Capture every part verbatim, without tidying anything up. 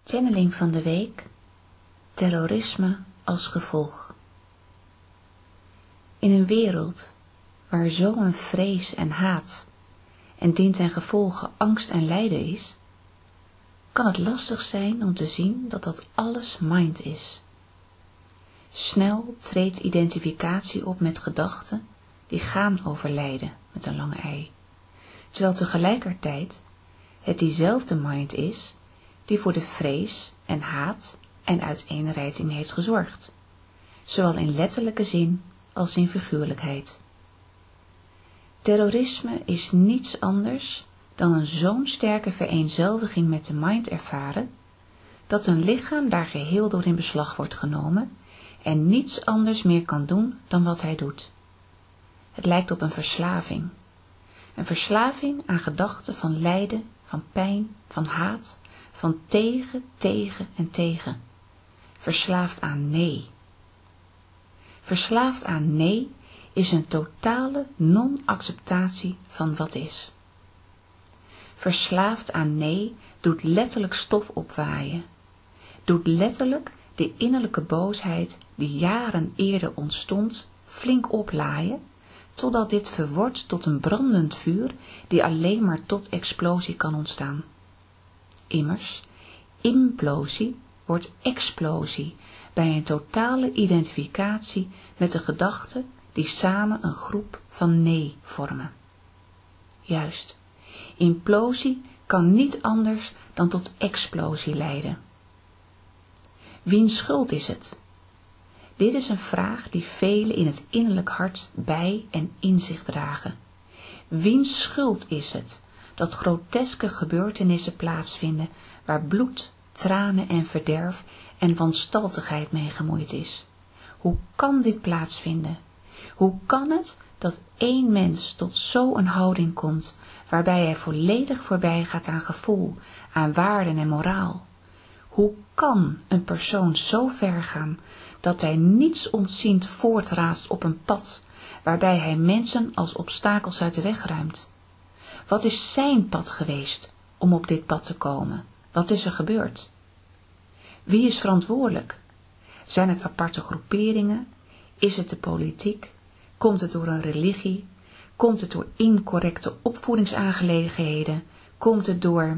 Channeling van de week: terrorisme als gevolg. In een wereld waar zo'n vrees en haat en dien ten gevolge angst en lijden is, kan het lastig zijn om te zien dat dat alles mind is. Snel treedt identificatie op met gedachten die gaan over lijden met een lange ei, terwijl tegelijkertijd het diezelfde mind is die voor de vrees en haat en uiteenreiting heeft gezorgd, zowel in letterlijke zin als in figuurlijkheid. Terrorisme is niets anders dan een zo'n sterke vereenzelviging met de mind ervaren, dat een lichaam daar geheel door in beslag wordt genomen en niets anders meer kan doen dan wat hij doet. Het lijkt op een verslaving. Een verslaving aan gedachten van lijden, van pijn, van haat, van tegen, tegen en tegen. Verslaafd aan nee. Verslaafd aan nee is een totale non-acceptatie van wat is. Verslaafd aan nee doet letterlijk stof opwaaien. Doet letterlijk de innerlijke boosheid die jaren eerder ontstond flink oplaaien, totdat dit verwordt tot een brandend vuur die alleen maar tot explosie kan ontstaan. Immers, implosie wordt explosie bij een totale identificatie met de gedachten die samen een groep van nee vormen. Juist, implosie kan niet anders dan tot explosie leiden. Wiens schuld is het? Dit is een vraag die velen in het innerlijk hart bij en in zich dragen. Wiens schuld is het dat groteske gebeurtenissen plaatsvinden waar bloed, tranen en verderf en wanstaltigheid mee gemoeid is? Hoe kan dit plaatsvinden? Hoe kan het dat één mens tot zo'n houding komt, waarbij hij volledig voorbij gaat aan gevoel, aan waarden en moraal? Hoe kan een persoon zo ver gaan, dat hij niets ontziend voortraast op een pad, waarbij hij mensen als obstakels uit de weg ruimt? Wat is zijn pad geweest om op dit pad te komen? Wat is er gebeurd? Wie is verantwoordelijk? Zijn het aparte groeperingen? Is het de politiek? Komt het door een religie? Komt het door incorrecte opvoedingsaangelegenheden? Komt het door...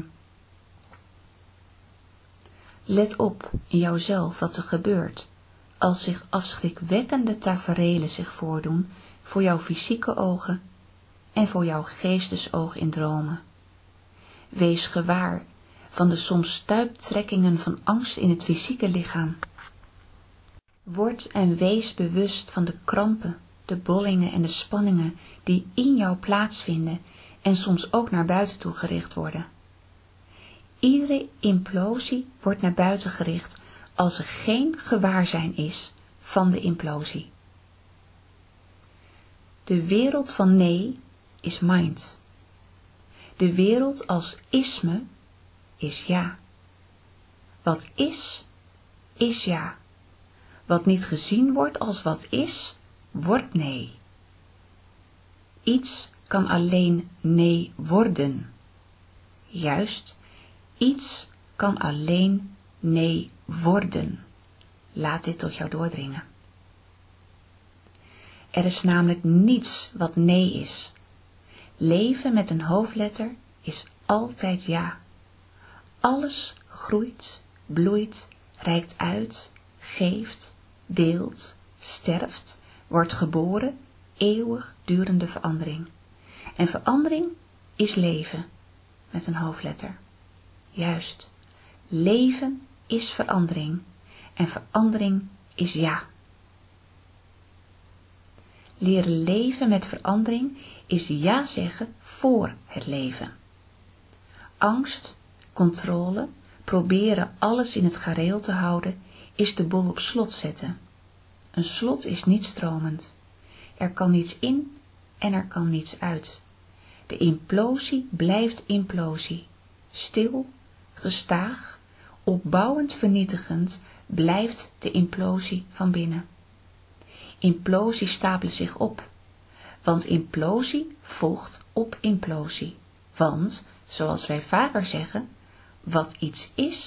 Let op in jouzelf wat er gebeurt, als zich afschrikwekkende taferelen zich voordoen voor jouw fysieke ogen en voor jouw geestesoog in dromen. Wees gewaar van de soms stuiptrekkingen van angst in het fysieke lichaam. Word en wees bewust van de krampen, de bollingen en de spanningen die in jou plaatsvinden en soms ook naar buiten toe gericht worden. Iedere implosie wordt naar buiten gericht als er geen gewaarzijn is van de implosie. De wereld van nee is mind. De wereld als isme is ja. Wat is, is ja. Wat niet gezien wordt als wat is, wordt nee. Iets kan alleen nee worden. Juist, iets kan alleen nee worden. Laat dit tot jou doordringen. Er is namelijk niets wat nee is. Leven met een hoofdletter is altijd ja. Alles groeit, bloeit, reikt uit, geeft, deelt, sterft, wordt geboren, eeuwig durende verandering. En verandering is leven met een hoofdletter. Juist, leven is verandering en verandering is ja. Leren leven met verandering is ja zeggen voor het leven. Angst, controle, proberen alles in het gareel te houden, is de boel op slot zetten. Een slot is niet stromend. Er kan niets in en er kan niets uit. De implosie blijft implosie. Stil, gestaag, opbouwend vernietigend blijft de implosie van binnen. Implosies stapelen zich op, want implosie volgt op implosie. Want, zoals wij vaker zeggen, wat iets is,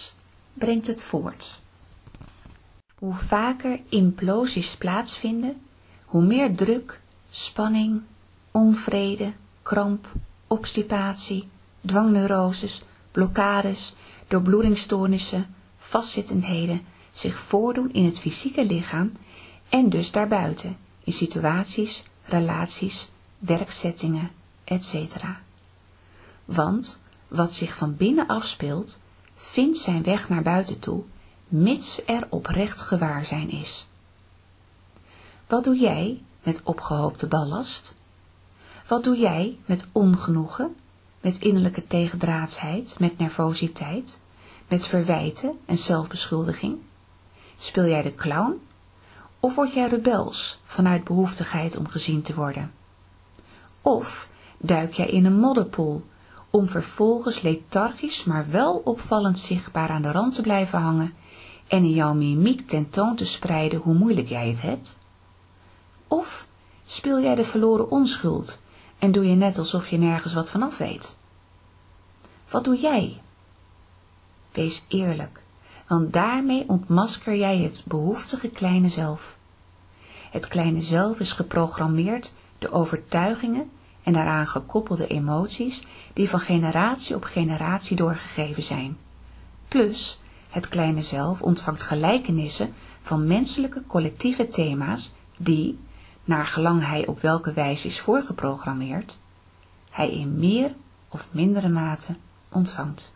brengt het voort. Hoe vaker implosies plaatsvinden, hoe meer druk, spanning, onvrede, kramp, obstipatie, dwangneuroses, blokkades, doorbloedingsstoornissen, vastzittendheden zich voordoen in het fysieke lichaam en dus daarbuiten, in situaties, relaties, werksettingen, et cetera. Want wat zich van binnen afspeelt, vindt zijn weg naar buiten toe, mits er oprecht gewaarzijn is. Wat doe jij met opgehoopte ballast? Wat doe jij met ongenoegen, met innerlijke tegendraadsheid, met nervositeit, met verwijten en zelfbeschuldiging? Speel jij de clown? Of word jij rebels vanuit behoeftigheid om gezien te worden? Of duik jij in een modderpoel om vervolgens lethargisch maar wel opvallend zichtbaar aan de rand te blijven hangen en in jouw mimiek tentoon te spreiden hoe moeilijk jij het hebt? Of speel jij de verloren onschuld en doe je net alsof je nergens wat vanaf weet? Wat doe jij? Wees eerlijk, want daarmee ontmasker jij het behoeftige kleine zelf. Het kleine zelf is geprogrammeerd door overtuigingen en daaraan gekoppelde emoties die van generatie op generatie doorgegeven zijn. Plus, het kleine zelf ontvangt gelijkenissen van menselijke collectieve thema's die, naar gelang hij op welke wijze is voorgeprogrammeerd, hij in meer of mindere mate ontvangt.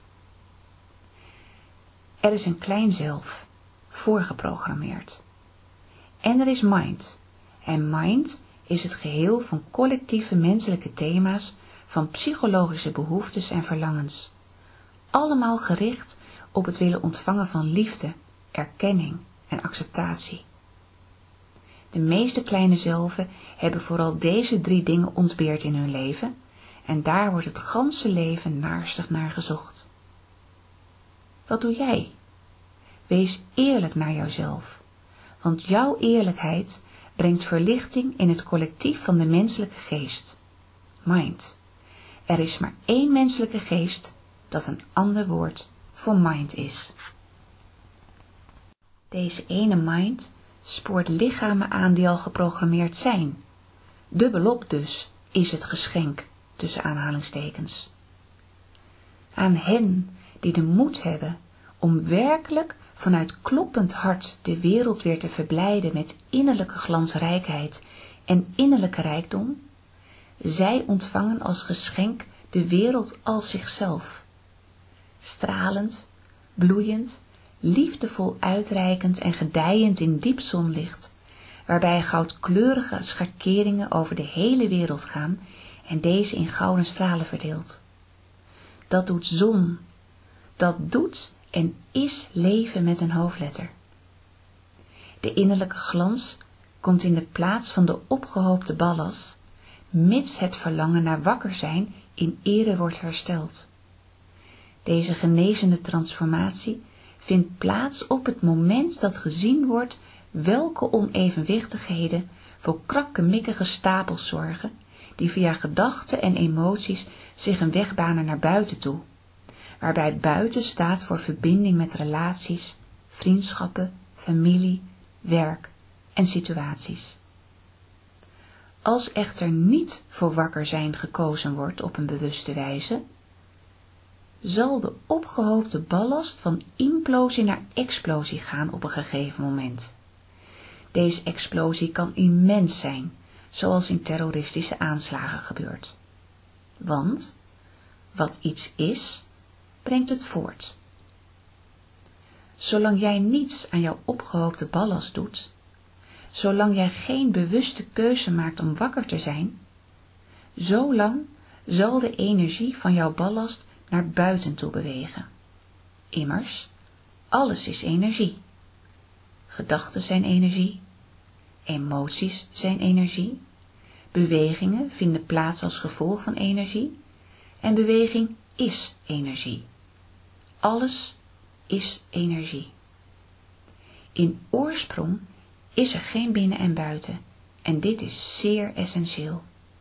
Er is een klein zelf, voorgeprogrammeerd. En er is mind. En mind is het geheel van collectieve menselijke thema's, van psychologische behoeftes en verlangens. Allemaal gericht op het willen ontvangen van liefde, erkenning en acceptatie. De meeste kleine zelven hebben vooral deze drie dingen ontbeerd in hun leven en daar wordt het ganse leven naarstig naar gezocht. Wat doe jij? Wees eerlijk naar jouzelf, want jouw eerlijkheid brengt verlichting in het collectief van de menselijke geest, mind. Er is maar één menselijke geest dat een ander woord voor mind is. Deze ene mind spoort lichamen aan die al geprogrammeerd zijn. Dubbelop dus is het geschenk tussen aanhalingstekens. Aan hen die de moed hebben om werkelijk vanuit kloppend hart de wereld weer te verblijden met innerlijke glansrijkheid en innerlijke rijkdom, zij ontvangen als geschenk de wereld als zichzelf. Stralend, bloeiend, liefdevol uitreikend en gedijend in diep zonlicht, waarbij goudkleurige schakeringen over de hele wereld gaan en deze in gouden stralen verdeelt. Dat doet zon, dat doet en is leven met een hoofdletter. De innerlijke glans komt in de plaats van de opgehoopte ballast, mits het verlangen naar wakker zijn in ere wordt hersteld. Deze genezende transformatie vindt plaats op het moment dat gezien wordt welke onevenwichtigheden voor krakkemikkige stapels zorgen, die via gedachten en emoties zich een weg banen naar buiten toe, waarbij het buiten staat voor verbinding met relaties, vriendschappen, familie, werk en situaties. Als echter niet voor wakker zijn gekozen wordt op een bewuste wijze, zal de opgehoopte ballast van implosie naar explosie gaan op een gegeven moment. Deze explosie kan immens zijn, zoals in terroristische aanslagen gebeurt. Want wat iets is, brengt het voort. Zolang jij niets aan jouw opgehoopte ballast doet, zolang jij geen bewuste keuze maakt om wakker te zijn, zolang zal de energie van jouw ballast naar buiten toe bewegen. Immers, alles is energie. Gedachten zijn energie, emoties zijn energie, bewegingen vinden plaats als gevolg van energie en beweging is energie. Alles is energie. In oorsprong is er geen binnen en buiten en dit is zeer essentieel.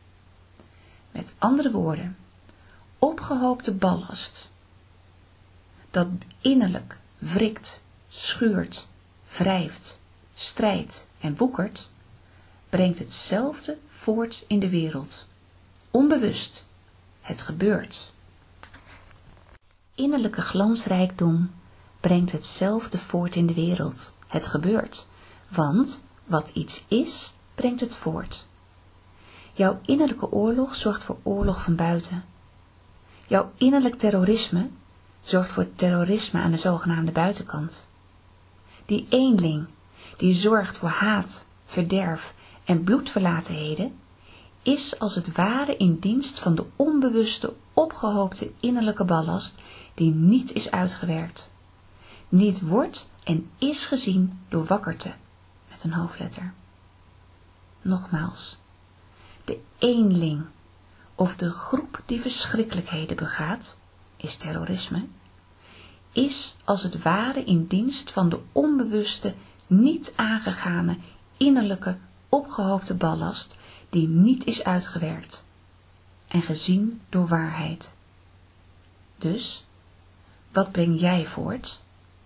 Met andere woorden, opgehoopte ballast, dat innerlijk wrikt, schuurt, wrijft, strijdt en woekert, brengt hetzelfde voort in de wereld. Onbewust, het gebeurt. Innerlijke glansrijkdom brengt hetzelfde voort in de wereld. Het gebeurt, want wat iets is, brengt het voort. Jouw innerlijke oorlog zorgt voor oorlog van buiten. Jouw innerlijk terrorisme zorgt voor terrorisme aan de zogenaamde buitenkant. Die eenling die zorgt voor haat, verderf en bloedverlatenheden, is als het ware in dienst van de onbewuste opgehoopte innerlijke ballast die niet is uitgewerkt, niet wordt en is gezien door wakkerte, met een hoofdletter. Nogmaals, de eenling of de groep die verschrikkelijkheden begaat, is terrorisme, is als het ware in dienst van de onbewuste, niet aangegane, innerlijke, opgehoopte ballast die niet is uitgewerkt en gezien door waarheid. Dus, wat breng jij voort?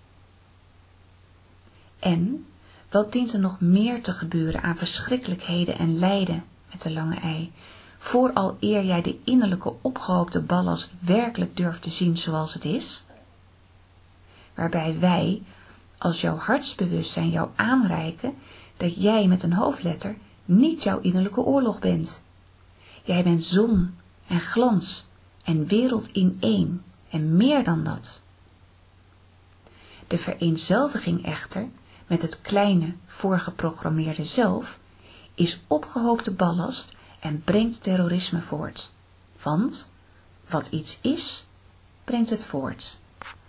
En wat dient er nog meer te gebeuren aan verschrikkelijkheden en lijden, met de lange ei, vooral eer jij de innerlijke opgehoopte ballast werkelijk durft te zien zoals het is? Waarbij wij, als jouw hartsbewustzijn jou aanreiken, dat jij met een hoofdletter niet jouw innerlijke oorlog bent. Jij bent zon en glans en wereld in één en meer dan dat. De vereenzelviging echter met het kleine voorgeprogrammeerde zelf is opgehoopte ballast en brengt terrorisme voort. Want wat iets is, brengt het voort.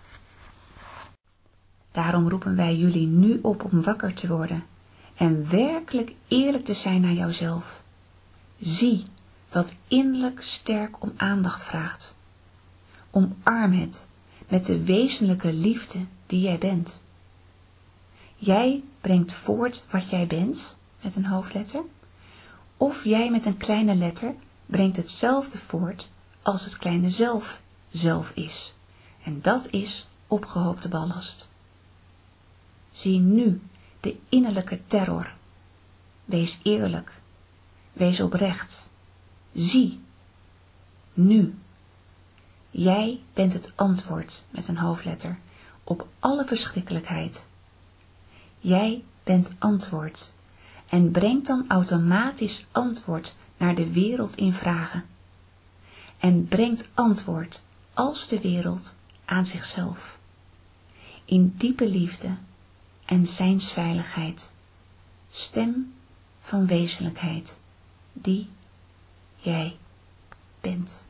Daarom roepen wij jullie nu op om wakker te worden en werkelijk eerlijk te zijn naar jouzelf. Zie wat innerlijk sterk om aandacht vraagt. Omarm het met de wezenlijke liefde die jij bent. Jij brengt voort wat jij bent, met een hoofdletter, of jij met een kleine letter brengt hetzelfde voort als het kleine zelf zelf is. En dat is opgehoopte ballast. Zie nu de innerlijke terror. Wees eerlijk. Wees oprecht. Zie. Nu. Jij bent het antwoord, met een hoofdletter, op alle verschrikkelijkheid. Jij bent antwoord en brengt dan automatisch antwoord naar de wereld in vragen. En brengt antwoord als de wereld aan zichzelf. In diepe liefde en zijnsveiligheid. Stem van wezenlijkheid, die jij bent.